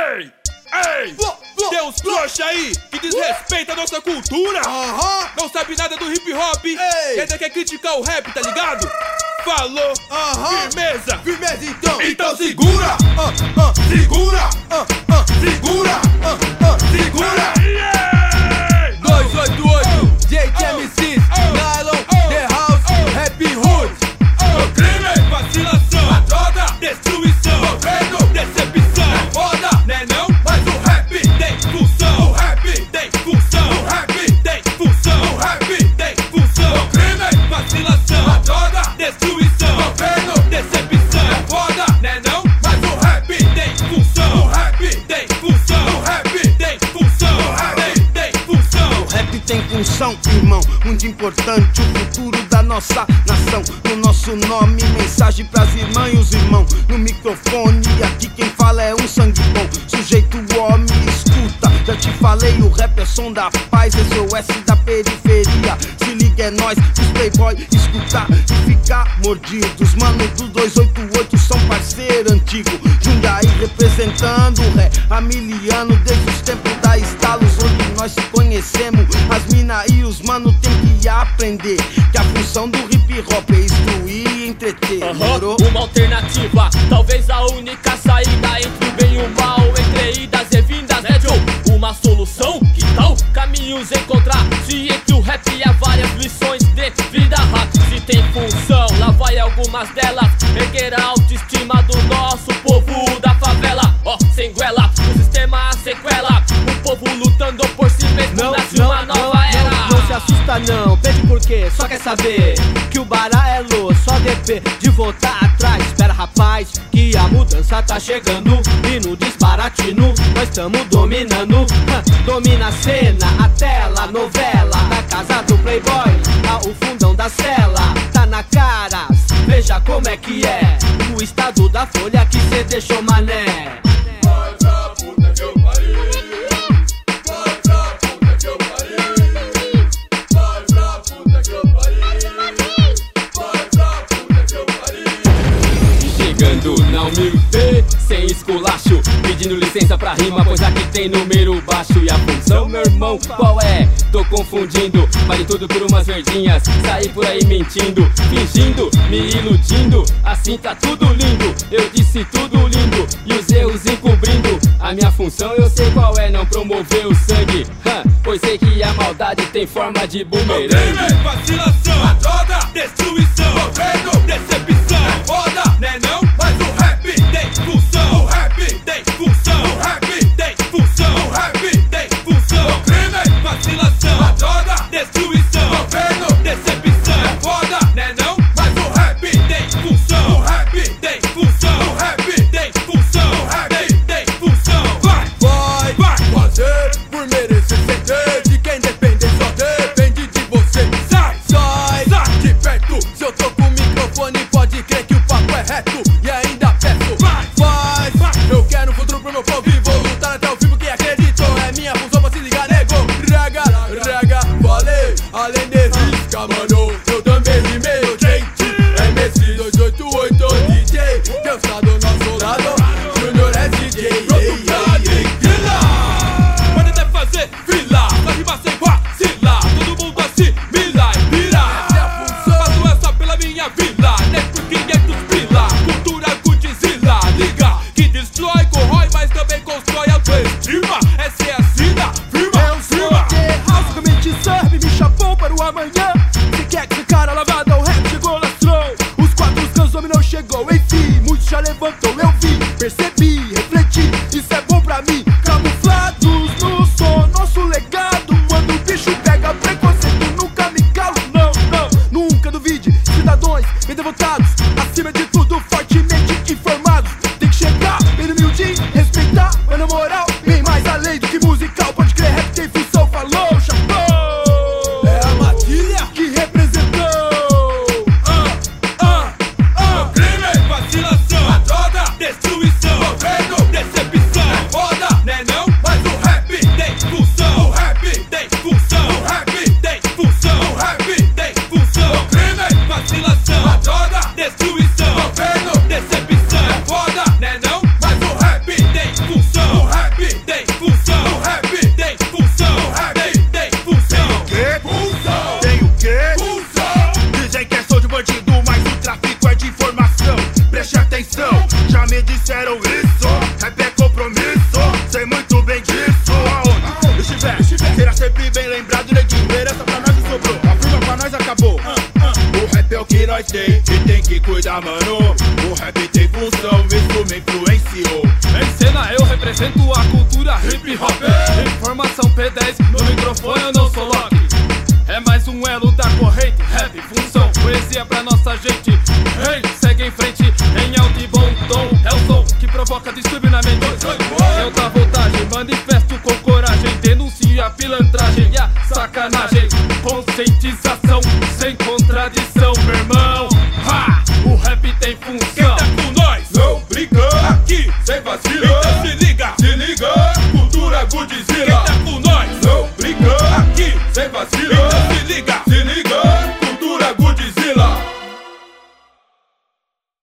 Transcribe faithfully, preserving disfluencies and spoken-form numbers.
Ei, ei, tem uns trouxa aí que desrespeita a nossa cultura. Aham. Não sabe nada do hip hop e Ei. ainda quer criticar o rap, tá ligado? Falou, Aham. firmeza. Firmeza então. Então segura, Ah, ah, segura. Ah, ah, segura. Ah, ah, segura. dois oito oito, J T M Cs, Nylon, The House, Happy Hood. O crime, vacilação, a droga, destruição, governo, decepção, é foda, né não? Mas o rap tem função, o rap tem função, o rap tem função, o rap tem função. O crime, vacilação, a droga, destruição, governo, decepção, é foda, né não? Mas o rap tem função, o rap tem função, o rap tem função, o rap tem função. O rap tem função, irmão, muito importante, o futuro da nossa nação. No nosso nome, mensagem pras irmãs e os irmãos. No microfone, aqui quem fala é um sangue bom. Sujeito homem, escuta, já te falei, o rap é som da paz, S O S da periferia. Se liga, é nós, os playboy, escutar e ficar mordidos. Mano do dois oito oito são parceiro antigo. Jundiaí representando o ré, Amiliano, desde os tempos da Estalos, onde nós se conhecemos. As mina e os mano tem que aprender que a função do hip hop é instruir e entreter. Uhum. Uma alternativa, talvez a única saída entre o bem e o mal, entre idas e vindas, né Joe? Uma solução, que tal? Caminhos encontrar, se entre o rap há várias lições de vida. Se tem função, lá vai algumas delas, erguer a autoestima do nosso povo da favela. Ó, oh, sem goela, o sistema sequela, o povo lutando por si mesmo, Não, nasce não, uma nova não, era. não, não se assusta não, pede por quê? Só quer saber que o bará é louco, só D P de voltar atrás. Espera rapaz, que a mudança tá chegando e no disparatino nós tamo dominando. Hã, domina a cena, a tela, novela da casa do playboy, ah, o fundão da cela, tá na cara, veja como é que é o estado da folha que cê deixou mané. Vai pra puta que eu pariu. Vai pra puta que eu pariu. Vai pra puta que eu pariu. Vai pra puta que eu pariu. Chegando na humilde, sem esculacho, pedindo licença pra rima, pois aqui tem número baixo. E a função, meu irmão, qual é? Tô confundindo, vale tudo por umas verdinhas, saí por aí mentindo, fingindo, me iludindo, assim tá tudo lindo. Eu disse tudo lindo, e os erros encobrindo. A minha função eu sei qual é, não promover o sangue, hã, pois sei que a maldade tem forma de bumerangue. Crime, vacilação, a droga, destruição, governo, decepção, é foda, né não? Mas o rap tem função, o rap tem função, o rap tem função, o rap tem função. Crime, vacilação, a droga, destruição, governo, decepção, é foda, né não? Mas o rap tem função, o rap tem função, o rap tem função, o rap tem função. Vai, Vai, vai, fazer por merecer ceder. De quem depende só depende de você. sai, Sai, sai. de perto. Se eu tô com o microfone, pode crer que o papo é reto. E ainda peço, Vai, faz. vai. Eu quero um futuro pro meu povo e vou lutar até o fim porque acredito. É minha função pra se ligar, nego. Raga, raga, falei. Além de risca, mano, eu também rimei. O J T M S dois oito oito D J. Deus tá do nosso lado. Junior S J. Pode até fazer fila, pra rimar sem vacilar. Todo mundo assimila e vira. Essa é a função. Faço essa pela minha vila, nem por quinhentos pila. Cultura Godzilla, liga, que destrói, corrói, mas também constrói autoestima. Essa é a sina, firma, Eu sou firma. The House, como a gente serve, me chapou para o amanhã. Se quer que cara lavada, o rap chegou, lastrou. Os quatro cães dominou, chegou, enfim. Muitos já levantou, eu vi, percebi, refleti. Isso é bom pra mim. Camuflados no som, nosso legado. Quando o bicho pega preconceito, nunca me calo, não, não. Nunca duvide, cidadãos bem devotados, acima de tudo, fortemente informados. Tem que chegar, bem humilde, respeitar, mas na moral, bem mais além do que musical. Pode crer, rap tem função, falou, chapou. É a matilha que representou. Ah, ah, ah. Crime, vacilação, a droga, destruição, governo, decepção, é foda, né não? Mas sei que tem que cuidar, mano. O rap tem função, isso me influenciou. Em cena eu represento a cultura hip hop. Informação P dez, no microfone eu não sou Loki. É mais um elo da corrente, rap, função, poesia pra nossa gente. Hey, segue em frente, em alto e bom tom. É o som que provoca distúrbio na mente. É outra voltagem, manifesto com coragem. Denuncio a pilantragem e a sacanagem. Conscientização, sem contradição, meu irmão. Ha! O rap tem função. Quem tá com nós? Não brinca. Aqui, sem vacilo. Então se liga, se liga. Cultura Godzilla. Quem tá com nós? Não brinca. Aqui, sem vacilo. Então se liga.